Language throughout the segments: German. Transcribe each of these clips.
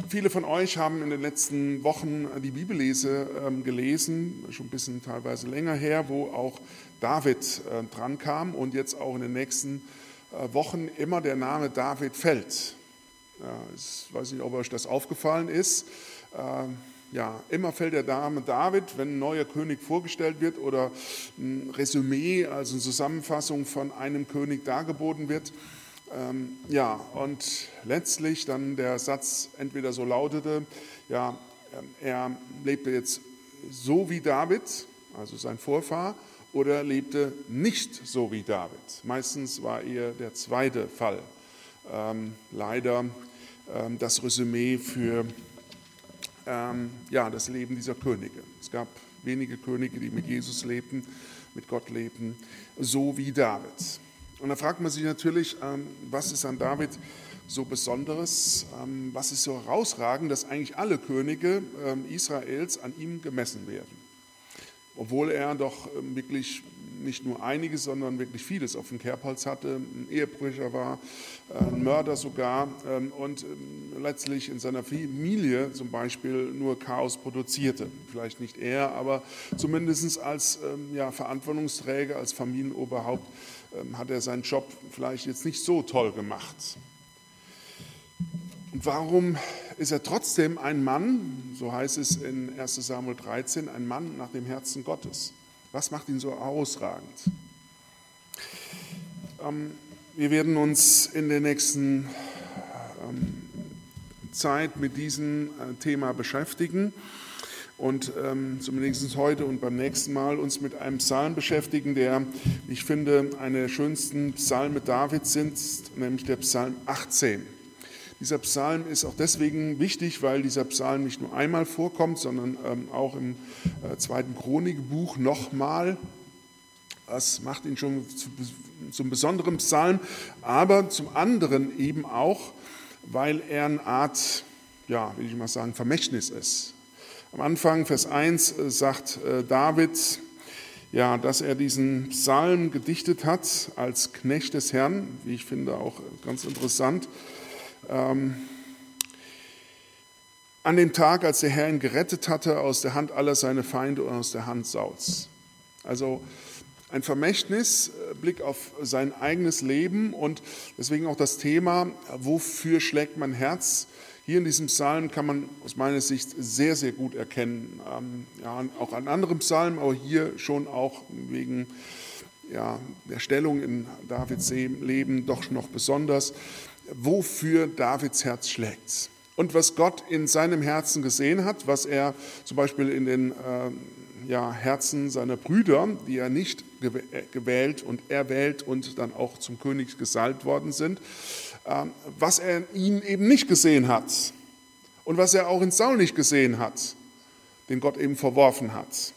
Viele von euch haben in den letzten Wochen die Bibellese gelesen, schon ein bisschen teilweise länger her, wo auch David dran kam und jetzt auch in den nächsten Wochen immer der Name David fällt. Ja, ich weiß nicht, ob euch das aufgefallen ist. Immer fällt der Name David, wenn ein neuer König vorgestellt wird oder ein Resümee, also eine Zusammenfassung von einem König dargeboten wird. Und letztlich dann der Satz entweder so lautete, er lebte jetzt so wie David, also sein Vorfahr, oder lebte nicht so wie David. Meistens war eher der zweite Fall. Leider das Resümee für das Leben dieser Könige. Es gab wenige Könige, die mit Jesus lebten, mit Gott lebten, so wie David. Und da fragt man sich natürlich, was ist an David so Besonderes, was ist so herausragend, dass eigentlich alle Könige Israels an ihm gemessen werden. Obwohl er doch wirklich nicht nur einiges, sondern wirklich vieles auf dem Kerbholz hatte, ein Ehebrecher war, ein Mörder sogar und letztlich in seiner Familie zum Beispiel nur Chaos produzierte. Vielleicht nicht er, aber zumindest als Verantwortungsträger, als Familienoberhaupt hat er seinen Job vielleicht jetzt nicht so toll gemacht. Und warum ist er trotzdem ein Mann, so heißt es in 1 Samuel 13, ein Mann nach dem Herzen Gottes? Was macht ihn so herausragend? Wir werden uns in der nächsten Zeit mit diesem Thema beschäftigen und zumindest heute und beim nächsten Mal uns mit einem Psalm beschäftigen, der, ich finde, einer der schönsten Psalme Davids sind, nämlich der Psalm 18. Dieser Psalm ist auch deswegen wichtig, weil dieser Psalm nicht nur einmal vorkommt, sondern auch im 2. Chronikbuch nochmal. Das macht ihn schon zum besonderen Psalm, aber zum anderen eben auch, weil er eine Art, will ich mal sagen, Vermächtnis ist. Am Anfang, Vers 1, sagt David, dass er diesen Psalm gedichtet hat als Knecht des Herrn, wie ich finde, auch ganz interessant. An dem Tag, als der Herr ihn gerettet hatte aus der Hand aller seiner Feinde und aus der Hand Sauls. Also ein Vermächtnis, Blick auf sein eigenes Leben und deswegen auch das Thema, wofür schlägt mein Herz? Hier in diesem Psalm kann man aus meiner Sicht sehr, sehr gut erkennen. Auch an anderen Psalmen, aber hier schon auch wegen der Stellung in Davids Leben doch noch besonders, wofür Davids Herz schlägt. Und was Gott in seinem Herzen gesehen hat, was er zum Beispiel in den Herzen seiner Brüder, die er nicht gewählt und erwählt und dann auch zum König gesalbt worden sind, was er in ihnen eben nicht gesehen hat und was er auch in Saul nicht gesehen hat, den Gott eben verworfen hat.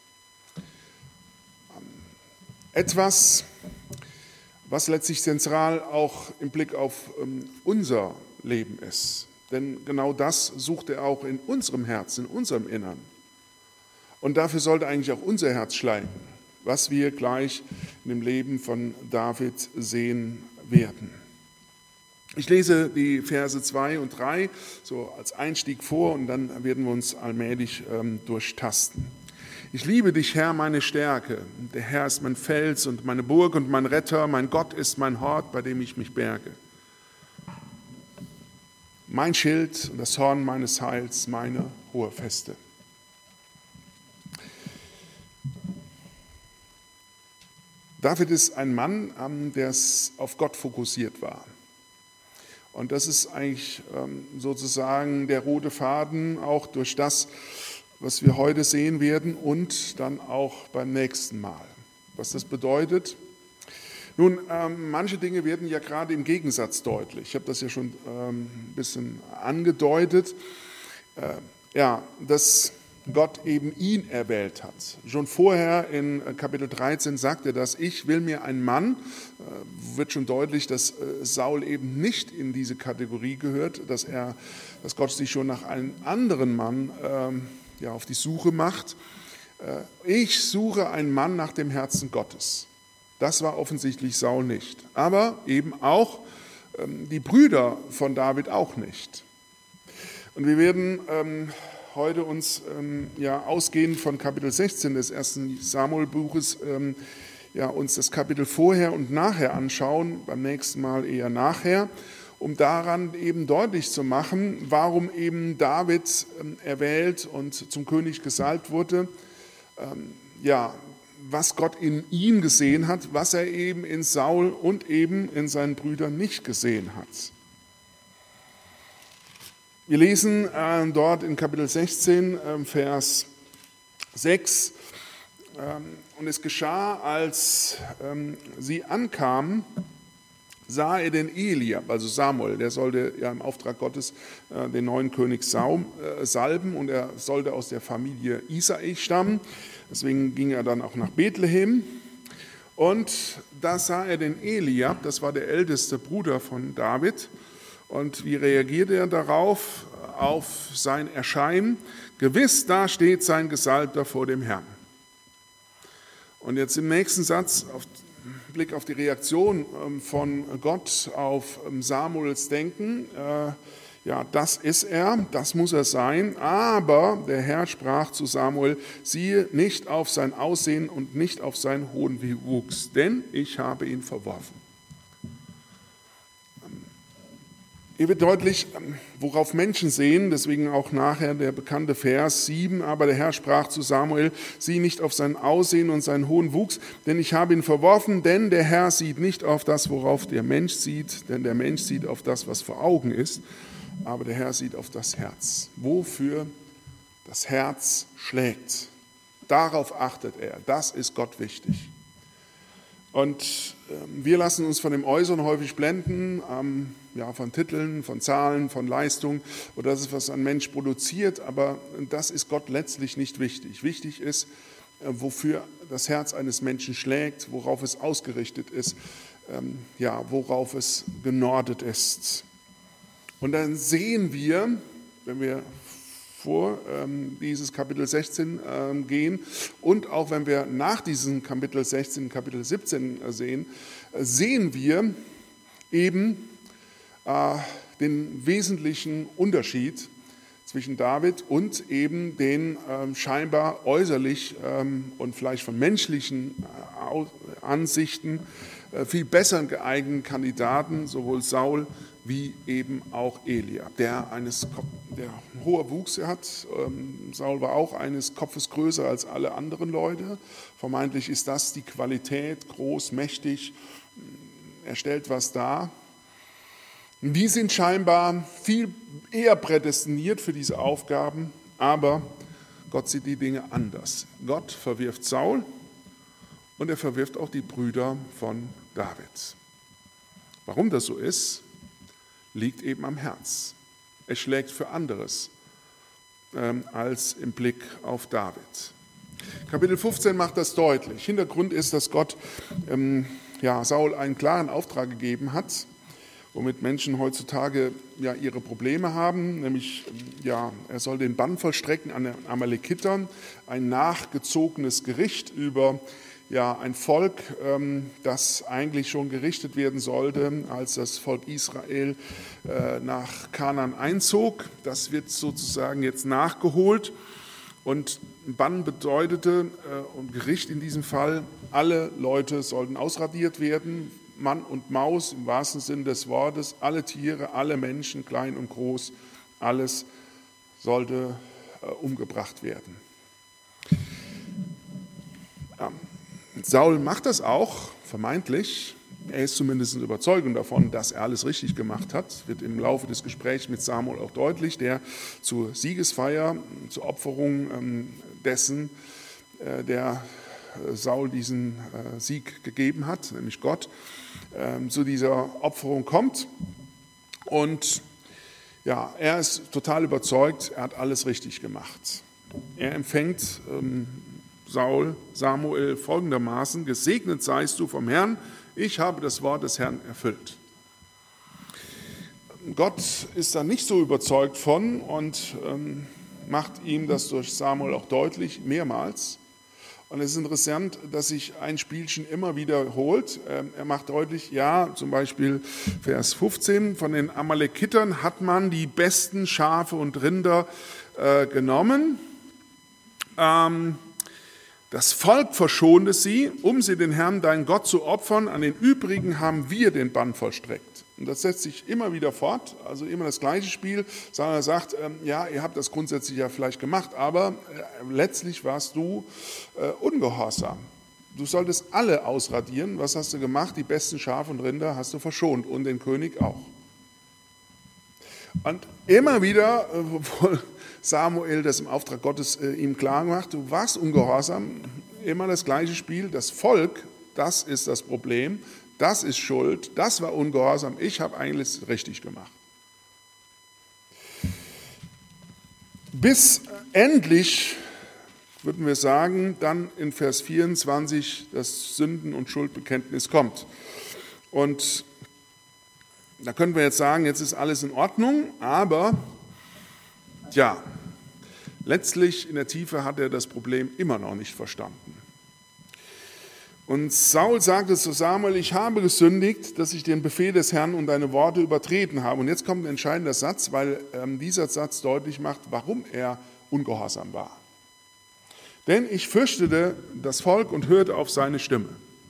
Etwas, was letztlich zentral auch im Blick auf unser Leben ist. Denn genau das sucht er auch in unserem Herzen, in unserem Innern. Und dafür sollte eigentlich auch unser Herz schlagen, was wir gleich in dem Leben von David sehen werden. Ich lese die Verse 2 und 3 so als Einstieg vor und dann werden wir uns allmählich durchtasten. Ich liebe dich, Herr, meine Stärke. Der Herr ist mein Fels und meine Burg und mein Retter. Mein Gott ist mein Hort, bei dem ich mich berge. Mein Schild und das Horn meines Heils, meine hohe Feste. David ist ein Mann, der auf Gott fokussiert war. Und das ist eigentlich sozusagen der rote Faden auch durch das, was wir heute sehen werden und dann auch beim nächsten Mal. Was das bedeutet? Nun, manche Dinge werden ja gerade im Gegensatz deutlich. Ich habe das ja schon ein bisschen angedeutet, dass Gott eben ihn erwählt hat. Schon vorher in Kapitel 13 sagt er das, ich will mir einen Mann, wird schon deutlich, dass Saul eben nicht in diese Kategorie gehört, dass Gott sich schon nach einem anderen Mann auf die Suche macht. Ich suche einen Mann nach dem Herzen Gottes. Das war offensichtlich Saul nicht. Aber eben auch die Brüder von David auch nicht. Und wir werden heute uns ausgehend von Kapitel 16 des ersten Samuel-Buches uns das Kapitel vorher und nachher anschauen, beim nächsten Mal eher nachher, um daran eben deutlich zu machen, warum eben David erwählt und zum König gesalbt wurde, was Gott in ihm gesehen hat, was er eben in Saul und eben in seinen Brüdern nicht gesehen hat. Wir lesen dort in Kapitel 16, Vers 6, und es geschah, als sie ankamen, sah er den Eliab, also Samuel, der sollte ja im Auftrag Gottes den neuen König salben und er sollte aus der Familie Isai stammen. Deswegen ging er dann auch nach Bethlehem. Und da sah er den Eliab, das war der älteste Bruder von David. Und wie reagiert er darauf, auf sein Erscheinen? Gewiss, da steht sein Gesalbter vor dem Herrn. Und jetzt im nächsten Satz, Blick auf die Reaktion von Gott auf Samuels Denken, das ist er, das muss er sein, aber der Herr sprach zu Samuel, siehe nicht auf sein Aussehen und nicht auf seinen hohen Wuchs, denn ich habe ihn verworfen. Hier wird deutlich, worauf Menschen sehen, deswegen auch nachher der bekannte Vers 7, aber der Herr sprach zu Samuel, sieh nicht auf sein Aussehen und seinen hohen Wuchs, denn ich habe ihn verworfen, denn der Herr sieht nicht auf das, worauf der Mensch sieht, denn der Mensch sieht auf das, was vor Augen ist, aber der Herr sieht auf das Herz. Wofür das Herz schlägt, darauf achtet er, das ist Gott wichtig. Und wir lassen uns von dem Äußeren häufig blenden, von Titeln, von Zahlen, von Leistung oder das ist, was ein Mensch produziert, aber das ist Gott letztlich nicht wichtig. Wichtig ist, wofür das Herz eines Menschen schlägt, worauf es ausgerichtet ist, worauf es genordet ist. Und dann sehen wir, wenn wir vor dieses Kapitel 16 gehen und auch wenn wir nach diesem Kapitel 16, Kapitel 17 sehen wir eben den wesentlichen Unterschied zwischen David und eben den scheinbar äußerlich und vielleicht von menschlichen Ansichten viel besser geeigneten Kandidaten, sowohl Saul wie eben auch Eliab, der hoher Wuchs hat. Saul war auch eines Kopfes größer als alle anderen Leute. Vermeintlich ist das die Qualität, groß, mächtig, er stellt was dar. Die sind scheinbar viel eher prädestiniert für diese Aufgaben, aber Gott sieht die Dinge anders. Gott verwirft Saul und er verwirft auch die Brüder von David. Warum das so ist, liegt eben am Herz. Es schlägt für anderes als im Blick auf David. Kapitel 15 macht das deutlich. Hintergrund ist, dass Gott Saul einen klaren Auftrag gegeben hat, womit Menschen heutzutage ihre Probleme haben, nämlich er soll den Bann vollstrecken an den Amalekitern, ein nachgezogenes Gericht über ein Volk, das eigentlich schon gerichtet werden sollte, als das Volk Israel nach Kanaan einzog. Das wird sozusagen jetzt nachgeholt und Bann bedeutete und Gericht in diesem Fall, alle Leute sollten ausradiert werden, Mann und Maus im wahrsten Sinne des Wortes, alle Tiere, alle Menschen, klein und groß, alles sollte umgebracht werden. Saul macht das auch, vermeintlich. Er ist zumindest in Überzeugung davon, dass er alles richtig gemacht hat. Wird im Laufe des Gesprächs mit Samuel auch deutlich, der zur Siegesfeier, zur Opferung dessen, der Saul diesen Sieg gegeben hat, nämlich Gott, zu dieser Opferung kommt. Und er ist total überzeugt, er hat alles richtig gemacht. Er empfängt Samuel folgendermaßen: Gesegnet seist du vom Herrn, ich habe das Wort des Herrn erfüllt. Gott ist da nicht so überzeugt von und macht ihm das durch Samuel auch deutlich, mehrmals. Und es ist interessant, dass sich ein Spielchen immer wiederholt. Er macht deutlich, ja, zum Beispiel Vers 15, von den Amalekitern hat man die besten Schafe und Rinder genommen. Das Volk verschonte sie, um sie den Herrn, deinen Gott, zu opfern. An den übrigen haben wir den Bann vollstreckt. Und das setzt sich immer wieder fort, also immer das gleiche Spiel. Er sagt, ja, ihr habt das grundsätzlich ja vielleicht gemacht, aber letztlich warst du ungehorsam. Du solltest alle ausradieren. Was hast du gemacht? Die besten Schafe und Rinder hast du verschont und den König auch. Und immer wieder, obwohl Samuel das im Auftrag Gottes ihm klar macht, du warst ungehorsam, immer das gleiche Spiel. Das Volk, das ist das Problem. Das ist Schuld, das war ungehorsam, ich habe eigentlich richtig gemacht. Bis endlich, würden wir sagen, dann in Vers 24 das Sünden- und Schuldbekenntnis kommt. Und da können wir jetzt sagen, jetzt ist alles in Ordnung, aber ja, letztlich in der Tiefe hat er das Problem immer noch nicht verstanden. Und Saul sagte zu Samuel, ich habe gesündigt, dass ich den Befehl des Herrn und deine Worte übertreten habe. Und jetzt kommt ein entscheidender Satz, weil dieser Satz deutlich macht, warum er ungehorsam war. Denn ich fürchtete das Volk und hörte auf seine Stimme.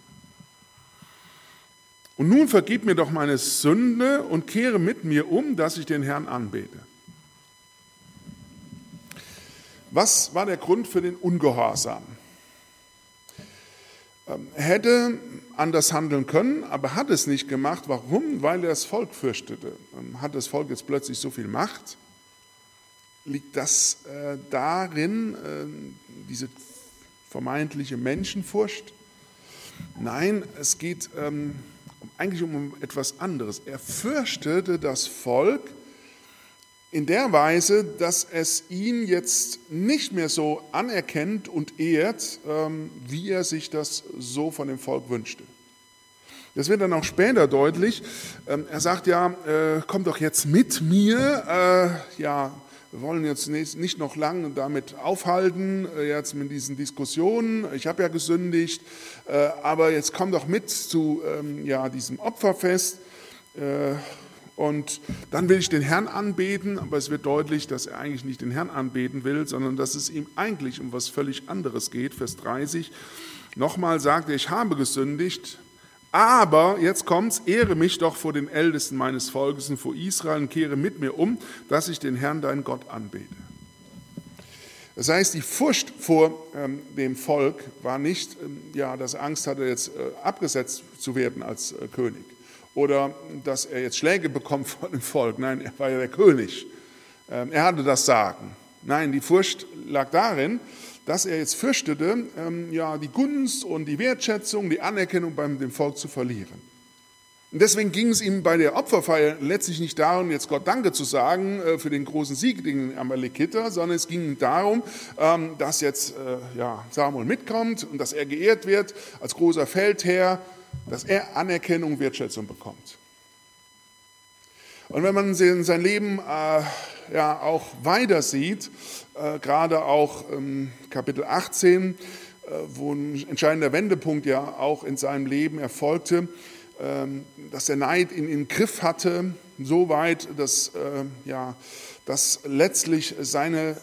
Und nun vergib mir doch meine Sünde und kehre mit mir um, dass ich den Herrn anbete. Was war der Grund für den Ungehorsam? Er hätte anders handeln können, aber hat es nicht gemacht. Warum? Weil er das Volk fürchtete. Hat das Volk jetzt plötzlich so viel Macht? Liegt das darin, diese vermeintliche Menschenfurcht? Nein, es geht eigentlich um etwas anderes. Er fürchtete das Volk in der Weise, dass es ihn jetzt nicht mehr so anerkennt und ehrt, wie er sich das so von dem Volk wünschte. Das wird dann auch später deutlich. Er sagt ja, komm doch jetzt mit mir. Ja, wir wollen jetzt nicht noch lange damit aufhalten, jetzt mit diesen Diskussionen. Ich habe ja gesündigt, aber jetzt komm doch mit zu diesem Opferfest. Und dann will ich den Herrn anbeten, aber es wird deutlich, dass er eigentlich nicht den Herrn anbeten will, sondern dass es ihm eigentlich um was völlig anderes geht. Vers 30, nochmal sagt er, ich habe gesündigt, aber, jetzt kommt's, ehre mich doch vor den Ältesten meines Volkes und vor Israel und kehre mit mir um, dass ich den Herrn, deinen Gott, anbete. Das heißt, die Furcht vor dem Volk war nicht, dass er Angst hatte, jetzt abgesetzt zu werden als König. Oder dass er jetzt Schläge bekommt von dem Volk. Nein, er war ja der König. Er hatte das Sagen. Nein, die Furcht lag darin, dass er jetzt fürchtete, die Gunst und die Wertschätzung, die Anerkennung beim dem Volk zu verlieren. Und deswegen ging es ihm bei der Opferfeier letztlich nicht darum, jetzt Gott Danke zu sagen für den großen Sieg gegen den Amalekiter, sondern es ging darum, dass jetzt Samuel mitkommt und dass er geehrt wird als großer Feldherr, dass er Anerkennung und Wertschätzung bekommt. Und wenn man sein Leben auch weiter sieht, gerade auch Kapitel 18, wo ein entscheidender Wendepunkt ja auch in seinem Leben erfolgte, dass der Neid ihn im Griff hatte, so weit, dass letztlich seine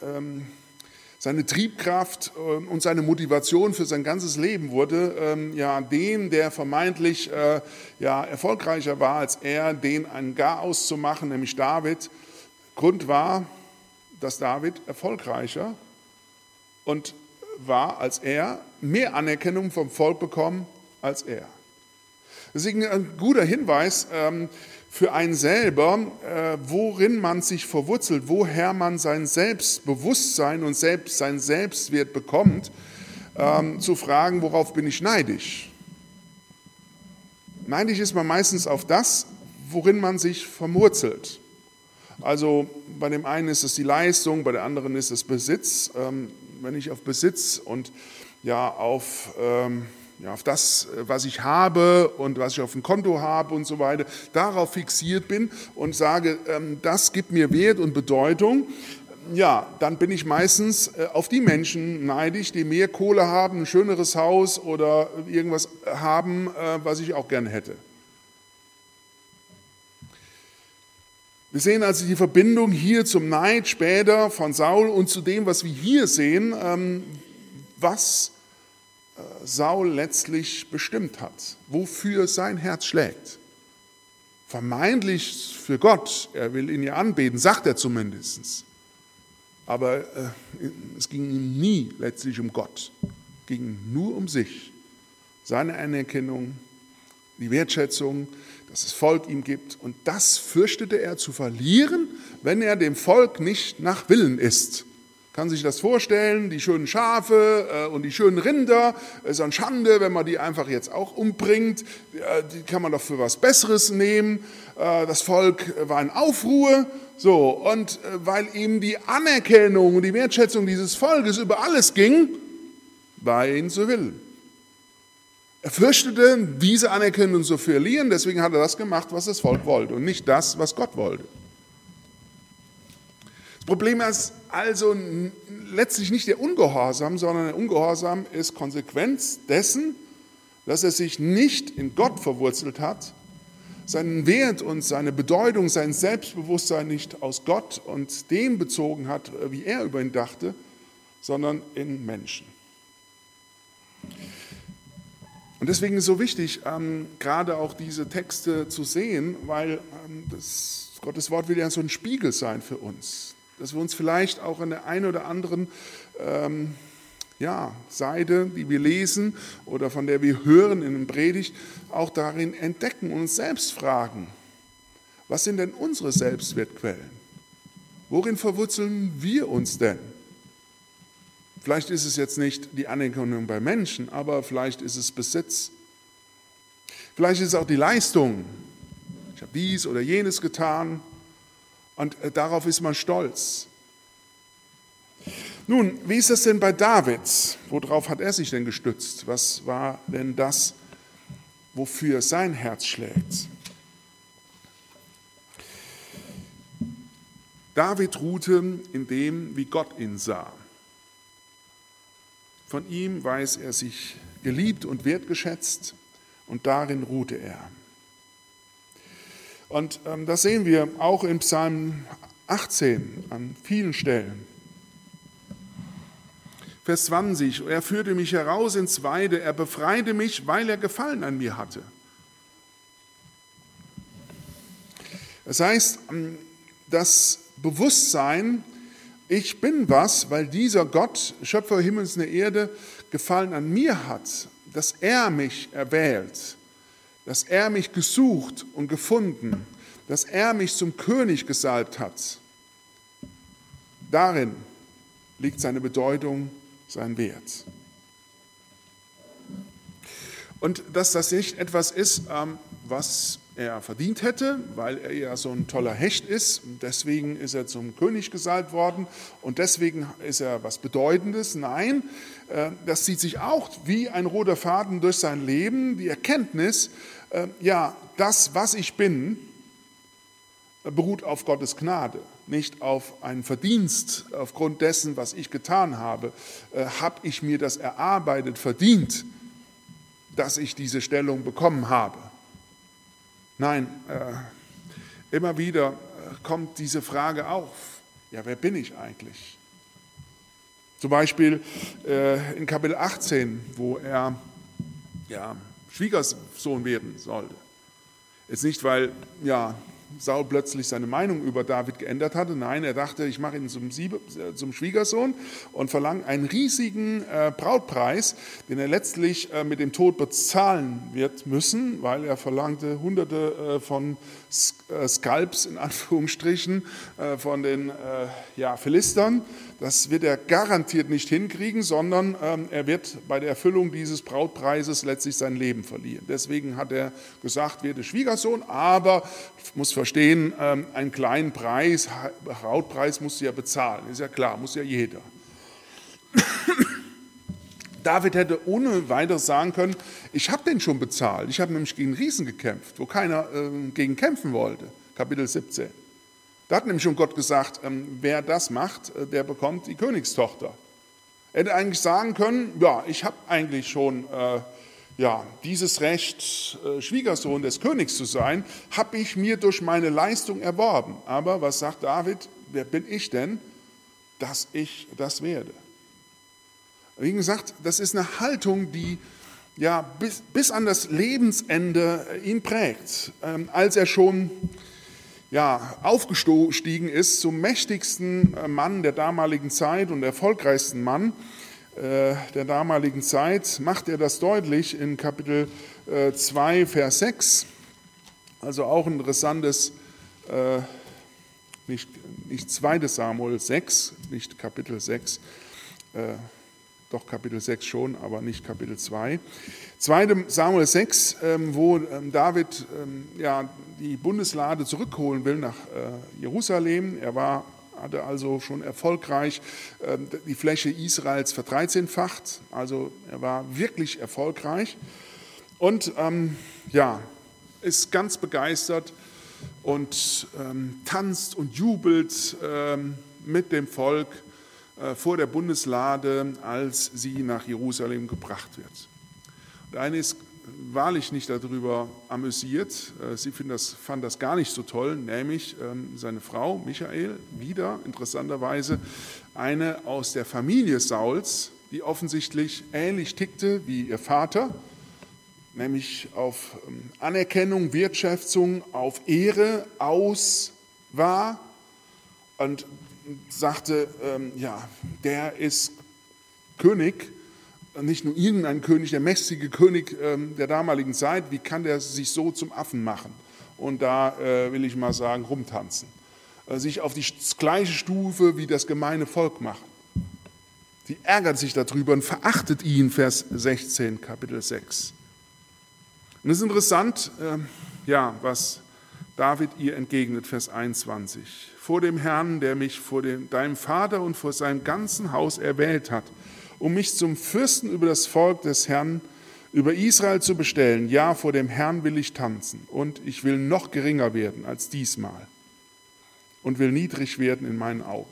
Triebkraft und seine Motivation für sein ganzes Leben wurde, dem, der vermeintlich erfolgreicher war als er, den einen Garaus zu machen, nämlich David. Grund war, dass David erfolgreicher und war als er, mehr Anerkennung vom Volk bekommen als er. Deswegen ein guter Hinweis für einen selber, worin man sich verwurzelt, woher man sein Selbstbewusstsein und sein Selbstwert bekommt, zu fragen, worauf bin ich neidisch? Neidisch ist man meistens auf das, worin man sich verwurzelt. Also bei dem einen ist es die Leistung, bei der anderen ist es Besitz. Wenn ich auf Besitz und auf das, was ich habe und was ich auf dem Konto habe und so weiter, darauf fixiert bin und sage, das gibt mir Wert und Bedeutung, dann bin ich meistens auf die Menschen neidisch, die mehr Kohle haben, ein schöneres Haus oder irgendwas haben, was ich auch gerne hätte. Wir sehen also die Verbindung hier zum Neid später von Saul und zu dem, was wir hier sehen, was Saul letztlich bestimmt hat, wofür sein Herz schlägt. Vermeintlich für Gott, er will ihn ja anbeten, sagt er zumindest. Aber es ging ihm nie letztlich um Gott, es ging nur um sich, seine Anerkennung, die Wertschätzung, dass es Volk ihm gibt. Und das fürchtete er zu verlieren, wenn er dem Volk nicht nach Willen ist. Kann sich das vorstellen, die schönen Schafe und die schönen Rinder, ist eine Schande, wenn man die einfach jetzt auch umbringt, die kann man doch für was Besseres nehmen. Das Volk war in Aufruhr, so, und weil ihm die Anerkennung und die Wertschätzung dieses Volkes über alles ging, war er ihnen zu Willen. Er fürchtete, diese Anerkennung zu verlieren, deswegen hat er das gemacht, was das Volk wollte und nicht das, was Gott wollte. Das Problem ist also letztlich nicht der Ungehorsam, sondern der Ungehorsam ist Konsequenz dessen, dass er sich nicht in Gott verwurzelt hat, seinen Wert und seine Bedeutung, sein Selbstbewusstsein nicht aus Gott und dem bezogen hat, wie er über ihn dachte, sondern in Menschen. Und deswegen ist es so wichtig, gerade auch diese Texte zu sehen, weil Gottes Wort will ja so ein Spiegel sein für uns, dass wir uns vielleicht auch an der einen oder anderen Seite, die wir lesen oder von der wir hören in einer Predigt, auch darin entdecken und uns selbst fragen, was sind denn unsere Selbstwertquellen? Worin verwurzeln wir uns denn? Vielleicht ist es jetzt nicht die Anerkennung bei Menschen, aber vielleicht ist es Besitz. Vielleicht ist es auch die Leistung. Ich habe dies oder jenes getan und darauf ist man stolz. Nun, wie ist das denn bei David? Worauf hat er sich denn gestützt? Was war denn das, wofür sein Herz schlägt? David ruhte in dem, wie Gott ihn sah. Von ihm weiß er sich geliebt und wertgeschätzt und darin ruhte er. Und das sehen wir auch im Psalm 18 an vielen Stellen. Vers 20, er führte mich heraus ins Weide, er befreite mich, weil er Gefallen an mir hatte. Das heißt, das Bewusstsein, ich bin was, weil dieser Gott, Schöpfer Himmels und der Erde, Gefallen an mir hat, dass er mich erwählt, dass er mich gesucht und gefunden, dass er mich zum König gesalbt hat. Darin liegt seine Bedeutung, sein Wert. Und dass das nicht etwas ist, was er verdient hätte, weil er ja so ein toller Hecht ist. Und deswegen ist er zum König gesalbt worden und deswegen ist er was Bedeutendes. Nein, das zieht sich auch wie ein roter Faden durch sein Leben. Die Erkenntnis, das, was ich bin, beruht auf Gottes Gnade, nicht auf einen Verdienst. Aufgrund dessen, was ich getan habe, habe ich mir das erarbeitet, verdient, dass ich diese Stellung bekommen habe. Nein, immer wieder kommt diese Frage auf, ja, wer bin ich eigentlich? Zum Beispiel in Kapitel 18, wo er Schwiegersohn werden sollte. Jetzt nicht, weil Saul plötzlich seine Meinung über David geändert hatte. Nein, er dachte, ich mache ihn zum Schwiegersohn und verlange einen riesigen Brautpreis, den er letztlich mit dem Tod bezahlen wird müssen, weil er verlangte Hunderte von Skalps, in Anführungsstrichen, von den Philistern. Das wird er garantiert nicht hinkriegen, sondern er wird bei der Erfüllung dieses Brautpreises letztlich sein Leben verlieren. Deswegen hat er gesagt, werde Schwiegersohn, aber muss verstehen, einen kleinen Preis, Brautpreis musst du ja bezahlen, ist ja klar, muss ja jeder. David hätte ohne weiteres sagen können, ich habe den schon bezahlt, ich habe nämlich gegen Riesen gekämpft, wo keiner gegen kämpfen wollte, Kapitel 17. Da hat nämlich schon Gott gesagt, wer das macht, der bekommt die Königstochter. Er hätte eigentlich sagen können, ja, ich habe eigentlich schon dieses Recht, Schwiegersohn des Königs zu sein, habe ich mir durch meine Leistung erworben. Aber was sagt David, wer bin ich denn, dass ich das werde? Wie gesagt, das ist eine Haltung, die bis an das Lebensende ihn prägt. Als er schon aufgestiegen ist zum mächtigsten Mann der damaligen Zeit und erfolgreichsten Mann der damaligen Zeit, macht er das deutlich in Kapitel 2, Vers 6. Also auch ein interessantes, nicht 2. Samuel 6, nicht Kapitel 6, doch Kapitel 6 schon, aber nicht Kapitel 2. 2. Samuel 6, wo David die Bundeslade zurückholen will nach Jerusalem. Er hatte also schon erfolgreich die Fläche Israels verdreizehnfacht, also er war wirklich erfolgreich und ist ganz begeistert und tanzt und jubelt mit dem Volk vor der Bundeslade, als sie nach Jerusalem gebracht wird. Und eine ist wahrlich nicht darüber amüsiert, sie fand das gar nicht so toll, nämlich seine Frau Michael, wieder interessanterweise eine aus der Familie Sauls, die offensichtlich ähnlich tickte wie ihr Vater, nämlich auf Anerkennung, Wertschätzung, auf Ehre aus war und sagte, der ist König, nicht nur irgendein König, der mächtige König der damaligen Zeit, wie kann der sich so zum Affen machen und da, will ich mal sagen, rumtanzen, sich auf die gleiche Stufe wie das gemeine Volk machen. Sie ärgert sich darüber und verachtet ihn, Vers 16, Kapitel 6. Und es ist interessant, was David ihr entgegnet, Vers 21. Vor dem Herrn, der mich vor deinem Vater und vor seinem ganzen Haus erwählt hat, um mich zum Fürsten über das Volk des Herrn, über Israel zu bestellen. Ja, vor dem Herrn will ich tanzen und ich will noch geringer werden als diesmal und will niedrig werden in meinen Augen.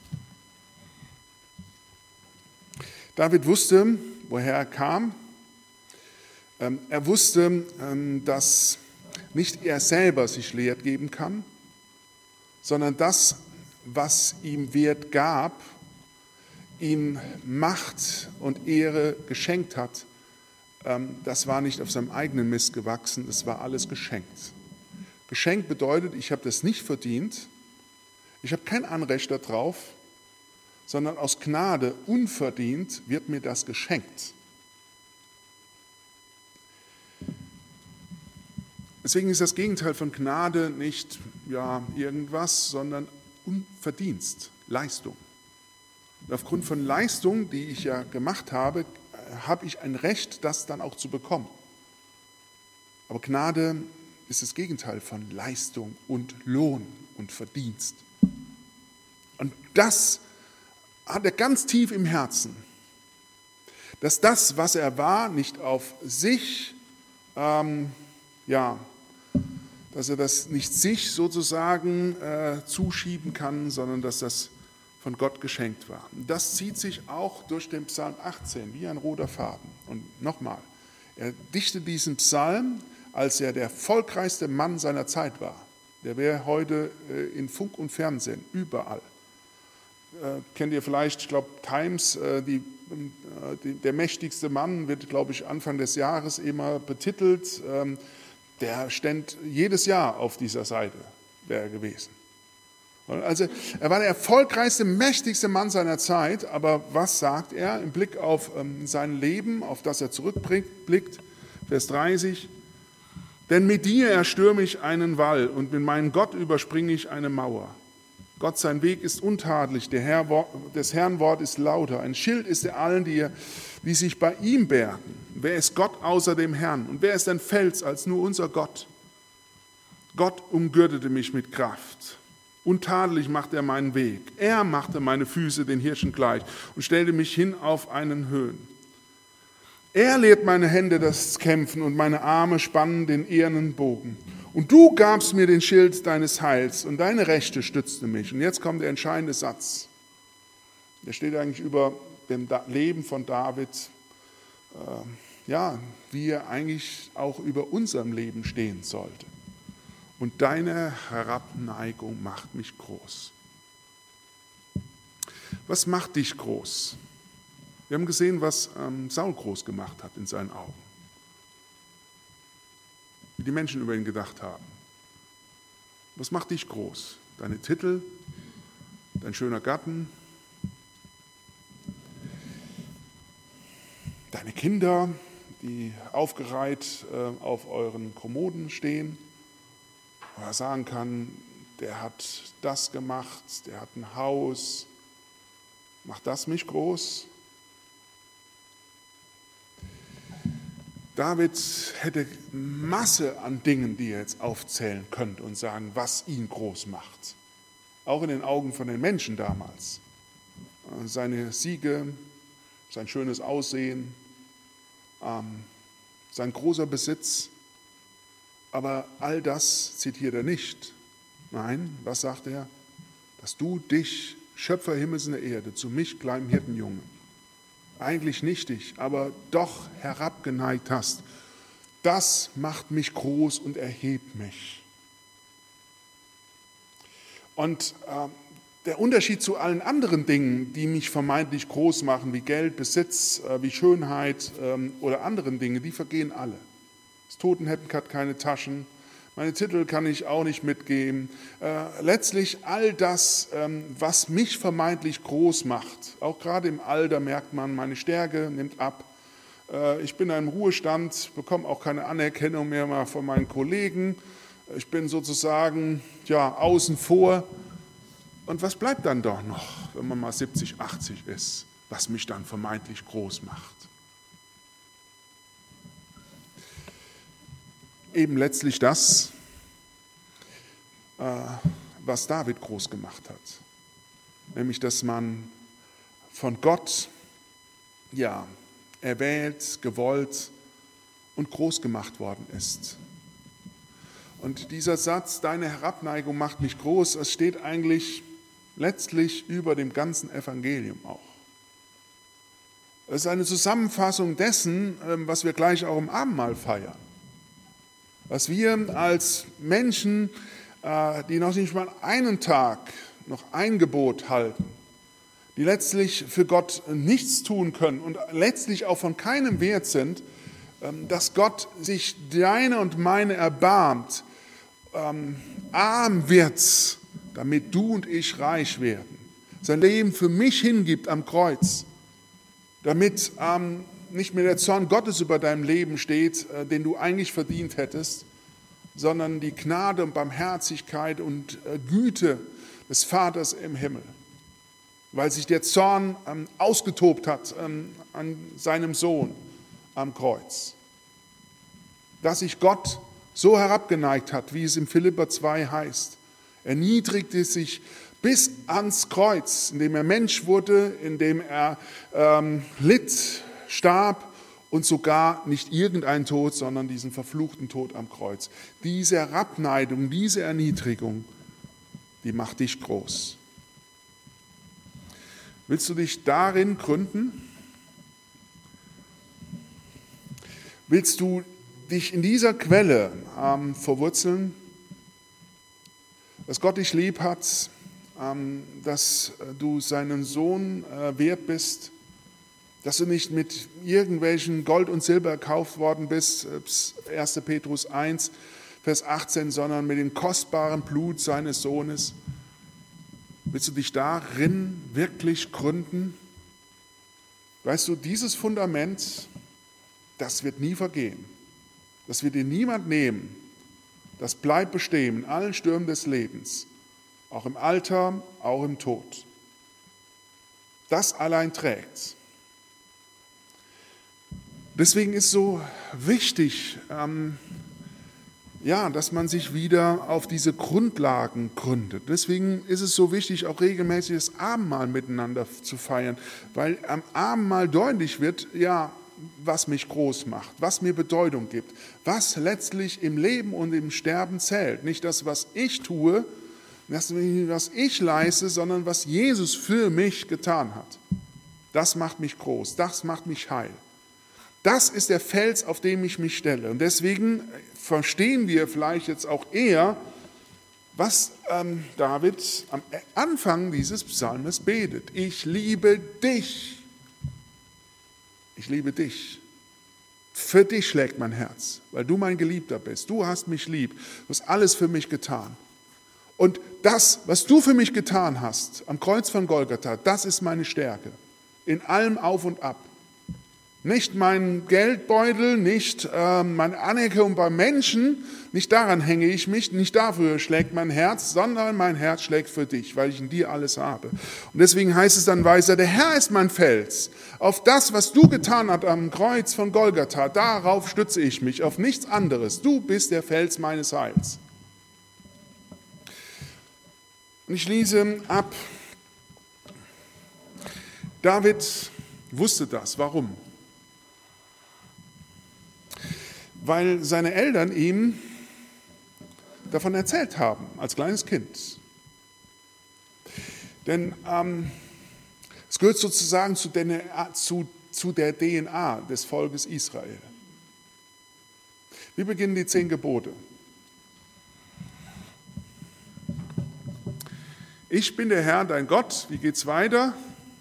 David wusste, woher er kam. Er wusste, dass nicht er selber sich Wert geben kann, sondern das, was ihm Wert gab, ihm Macht und Ehre geschenkt hat, das war nicht auf seinem eigenen Mist gewachsen, das war alles geschenkt. Geschenkt bedeutet, ich habe das nicht verdient, ich habe kein Anrecht darauf, sondern aus Gnade, unverdient, wird mir das geschenkt. Deswegen ist das Gegenteil von Gnade nicht irgendwas, sondern Unverdienst, Leistung. Und aufgrund von Leistung, die ich ja gemacht habe, habe ich ein Recht, das dann auch zu bekommen. Aber Gnade ist das Gegenteil von Leistung und Lohn und Verdienst. Und das hat er ganz tief im Herzen, dass das, was er war, nicht auf sich, dass er das nicht sich sozusagen zuschieben kann, sondern dass das von Gott geschenkt war. Und das zieht sich auch durch den Psalm 18 wie ein roter Faden. Und nochmal, er dichtet diesen Psalm, als er der erfolgreichste Mann seiner Zeit war. Der wäre heute in Funk und Fernsehen, überall. Kennt ihr vielleicht, ich glaube, Times, der mächtigste Mann wird, glaube ich, Anfang des Jahres immer betitelt. Der stand jedes Jahr auf dieser Seite, wäre er gewesen. Also er war der erfolgreichste, mächtigste Mann seiner Zeit, aber was sagt er im Blick auf sein Leben, auf das er zurückblickt? Vers 30. Denn mit dir erstürme ich einen Wall und mit meinem Gott überspringe ich eine Mauer. Gott, sein Weg ist untadelig, des Herrn Wort ist lauter. Ein Schild ist er allen, die sich bei ihm bergen. Wer ist Gott außer dem Herrn? Und wer ist ein Fels als nur unser Gott? Gott umgürtete mich mit Kraft. Untadelig machte er meinen Weg. Er machte meine Füße den Hirschen gleich und stellte mich hin auf einen Höhen. Er lehrt meine Hände das Kämpfen und meine Arme spannen den ehernen Bogen. Und du gabst mir den Schild deines Heils und deine Rechte stützte mich. Und jetzt kommt der entscheidende Satz. Der steht eigentlich über dem Leben von David, wie er eigentlich auch über unserem Leben stehen sollte. Und deine Herabneigung macht mich groß. Was macht dich groß? Wir haben gesehen, was Saul groß gemacht hat in seinen Augen. Wie die Menschen über ihn gedacht haben. Was macht dich groß? Deine Titel, dein schöner Gatten, deine Kinder, die aufgereiht auf euren Kommoden stehen, wo er sagen kann, der hat das gemacht, der hat ein Haus. Macht das mich groß? David hätte Masse an Dingen, die er jetzt aufzählen könnte und sagen, was ihn groß macht. Auch in den Augen von den Menschen damals. Seine Siege, sein schönes Aussehen, sein großer Besitz. Aber all das zitiert er nicht. Nein, was sagt er? Dass du dich, Schöpfer Himmels und der Erde, zu mich, kleinem Hirtenjungen, eigentlich nichtig, aber doch herabgeneigt hast, das macht mich groß und erhebt mich. Und der Unterschied zu allen anderen Dingen, die mich vermeintlich groß machen, wie Geld, Besitz, wie Schönheit oder anderen Dinge, die vergehen alle. Das Totenhemd hat keine Taschen, meine Titel kann ich auch nicht mitgeben. Letztlich all das, was mich vermeintlich groß macht, auch gerade im Alter merkt man, meine Stärke nimmt ab. Ich bin im Ruhestand, bekomme auch keine Anerkennung mehr mal von meinen Kollegen. Ich bin sozusagen außen vor. Und was bleibt dann doch noch, wenn man mal 70, 80 ist, was mich dann vermeintlich groß macht? Eben letztlich das, was David groß gemacht hat. Nämlich, dass man von Gott erwählt, gewollt und groß gemacht worden ist. Und dieser Satz, deine Herabneigung macht mich groß, es steht eigentlich letztlich über dem ganzen Evangelium auch. Es ist eine Zusammenfassung dessen, was wir gleich auch im Abendmahl feiern. Was wir als Menschen, die noch nicht mal einen Tag noch ein Gebot halten, die letztlich für Gott nichts tun können und letztlich auch von keinem Wert sind, dass Gott sich deine und meine erbarmt, arm wird, damit du und ich reich werden, sein Leben für mich hingibt am Kreuz, damit nicht mehr der Zorn Gottes über deinem Leben steht, den du eigentlich verdient hättest, sondern die Gnade und Barmherzigkeit und Güte des Vaters im Himmel, weil sich der Zorn ausgetobt hat an seinem Sohn am Kreuz. Dass sich Gott so herabgeneigt hat, wie es im Philipper 2 heißt, erniedrigte sich bis ans Kreuz, indem er Mensch wurde, indem er litt, starb und sogar nicht irgendein Tod, sondern diesen verfluchten Tod am Kreuz. Diese Herabneigung, diese Erniedrigung, die macht dich groß. Willst du dich darin gründen? Willst du dich in dieser Quelle verwurzeln, dass Gott dich lieb hat, dass du seinen Sohn wert bist, dass du nicht mit irgendwelchen Gold und Silber erkauft worden bist, 1. Petrus 1, Vers 18, sondern mit dem kostbaren Blut seines Sohnes. Willst du dich darin wirklich gründen? Weißt du, dieses Fundament, das wird nie vergehen. Das wird dir niemand nehmen. Das bleibt bestehen in allen Stürmen des Lebens, auch im Alter, auch im Tod. Das allein trägt. Deswegen ist so wichtig, dass man sich wieder auf diese Grundlagen gründet. Deswegen ist es so wichtig, auch regelmäßig das Abendmahl miteinander zu feiern, weil am Abendmahl deutlich wird, was mich groß macht, was mir Bedeutung gibt, was letztlich im Leben und im Sterben zählt. Nicht das, was ich tue, das, was ich leiste, sondern was Jesus für mich getan hat. Das macht mich groß, das macht mich heil. Das ist der Fels, auf dem ich mich stelle. Und deswegen verstehen wir vielleicht jetzt auch eher, was David am Anfang dieses Psalmes betet. Ich liebe dich. Ich liebe dich. Für dich schlägt mein Herz, weil du mein Geliebter bist. Du hast mich lieb. Du hast alles für mich getan. Und das, was du für mich getan hast, am Kreuz von Golgatha, das ist meine Stärke. In allem Auf und Ab. Nicht mein Geldbeutel, nicht meine Anerkennung beim Menschen, nicht daran hänge ich mich, nicht dafür schlägt mein Herz, sondern mein Herz schlägt für dich, weil ich in dir alles habe. Und deswegen heißt es dann weiter, der Herr ist mein Fels. Auf das, was du getan hast am Kreuz von Golgatha, darauf stütze ich mich, auf nichts anderes. Du bist der Fels meines Heils. Und ich lese ab. David wusste das. Warum? Weil seine Eltern ihm davon erzählt haben, als kleines Kind. Denn es gehört sozusagen zu der DNA des Volkes Israel. Wie beginnen die 10 Gebote? Ich bin der Herr, dein Gott. Wie geht's weiter?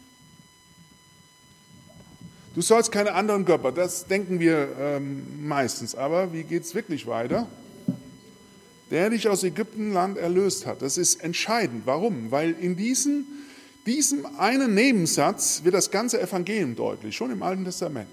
Du sollst keine anderen Götter, das denken wir meistens. Aber wie geht es wirklich weiter? Der dich aus Ägyptenland erlöst hat. Das ist entscheidend. Warum? Weil in diesem einen Nebensatz wird das ganze Evangelium deutlich, schon im Alten Testament.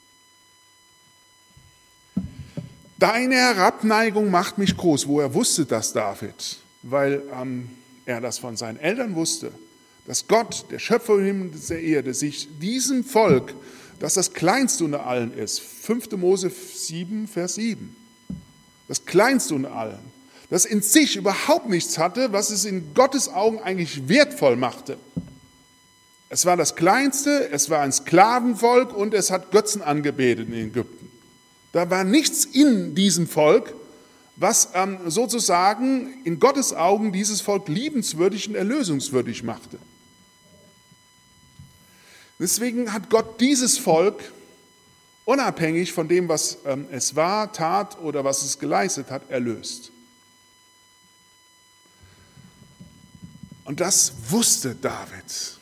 Deine Herabneigung macht mich groß. Woher wusste das David? Weil er das von seinen Eltern wusste, dass Gott, der Schöpfer des Himmels und der Erde, sich diesem Volk, das das Kleinste unter allen ist, 5. Mose 7, Vers 7, das Kleinste unter allen, das in sich überhaupt nichts hatte, was es in Gottes Augen eigentlich wertvoll machte. Es war das Kleinste, es war ein Sklavenvolk und es hat Götzen angebetet in Ägypten. Da war nichts in diesem Volk, was sozusagen in Gottes Augen dieses Volk liebenswürdig und erlösungswürdig machte. Deswegen hat Gott dieses Volk, unabhängig von dem, was es war, tat oder was es geleistet hat, erlöst. Und das wusste David.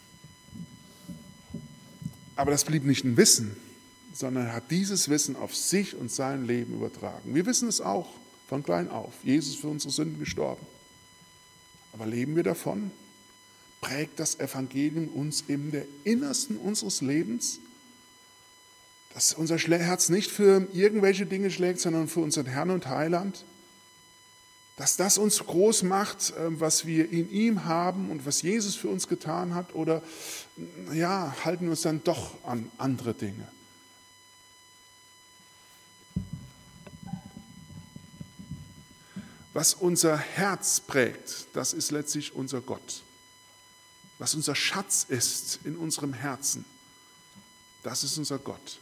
Aber das blieb nicht ein Wissen, sondern er hat dieses Wissen auf sich und sein Leben übertragen. Wir wissen es auch von klein auf. Jesus ist für unsere Sünden gestorben. Aber leben wir davon? Prägt das Evangelium uns in der Innersten unseres Lebens? Dass unser Herz nicht für irgendwelche Dinge schlägt, sondern für unseren Herrn und Heiland? Dass das uns groß macht, was wir in ihm haben und was Jesus für uns getan hat? Oder ja, halten wir uns dann doch an andere Dinge? Was unser Herz prägt, das ist letztlich unser Gott. Was unser Schatz ist in unserem Herzen, das ist unser Gott.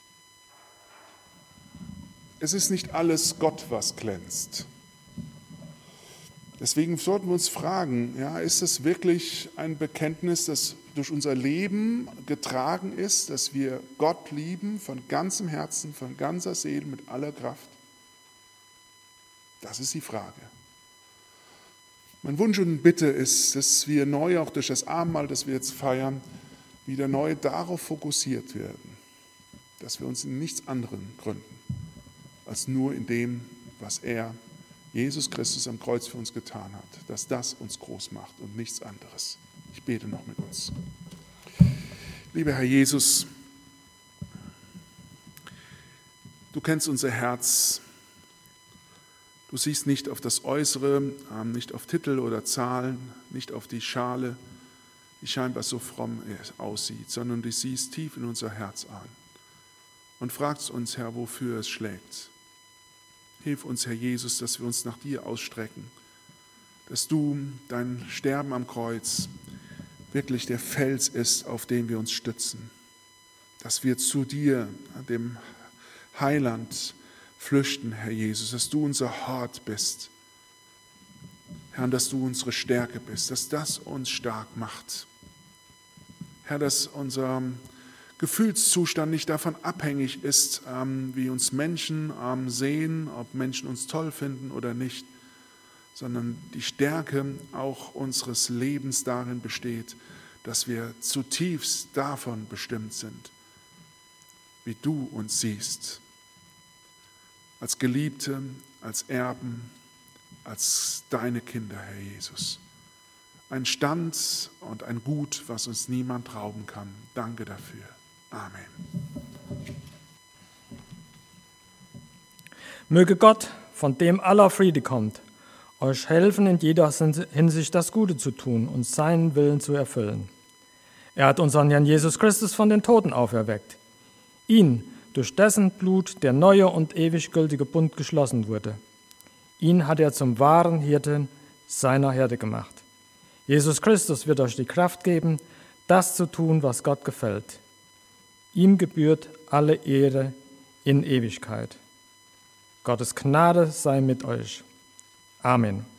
Es ist nicht alles Gott, was glänzt. Deswegen sollten wir uns fragen, ja, ist es wirklich ein Bekenntnis, das durch unser Leben getragen ist, dass wir Gott lieben von ganzem Herzen, von ganzer Seele, mit aller Kraft? Das ist die Frage. Mein Wunsch und Bitte ist, dass wir neu, auch durch das Abendmahl, das wir jetzt feiern, wieder neu darauf fokussiert werden, dass wir uns in nichts anderem gründen, als nur in dem, was Jesus Christus am Kreuz für uns getan hat, dass das uns groß macht und nichts anderes. Ich bete noch mit uns. Lieber Herr Jesus, du kennst unser Herz. Du siehst nicht auf das Äußere, nicht auf Titel oder Zahlen, nicht auf die Schale, die scheinbar so fromm aussieht, sondern du siehst tief in unser Herz an und fragst uns, Herr, wofür es schlägt. Hilf uns, Herr Jesus, dass wir uns nach dir ausstrecken, dass du, dein Sterben am Kreuz, wirklich der Fels ist, auf den wir uns stützen, dass wir zu dir, dem Heiland, flüchten, Herr Jesus, dass du unser Hort bist. Herr, dass du unsere Stärke bist, dass das uns stark macht. Herr, dass unser Gefühlszustand nicht davon abhängig ist, wie uns Menschen sehen, ob Menschen uns toll finden oder nicht, sondern die Stärke auch unseres Lebens darin besteht, dass wir zutiefst davon bestimmt sind, wie du uns siehst, als Geliebte, als Erben, als deine Kinder, Herr Jesus. Ein Stand und ein Gut, was uns niemand rauben kann. Danke dafür. Amen. Möge Gott, von dem aller Friede kommt, euch helfen, in jeder Hinsicht das Gute zu tun und seinen Willen zu erfüllen. Er hat unseren Herrn Jesus Christus von den Toten auferweckt. Ihn, durch dessen Blut der neue und ewig gültige Bund geschlossen wurde. Ihn hat er zum wahren Hirten seiner Herde gemacht. Jesus Christus wird euch die Kraft geben, das zu tun, was Gott gefällt. Ihm gebührt alle Ehre in Ewigkeit. Gottes Gnade sei mit euch. Amen.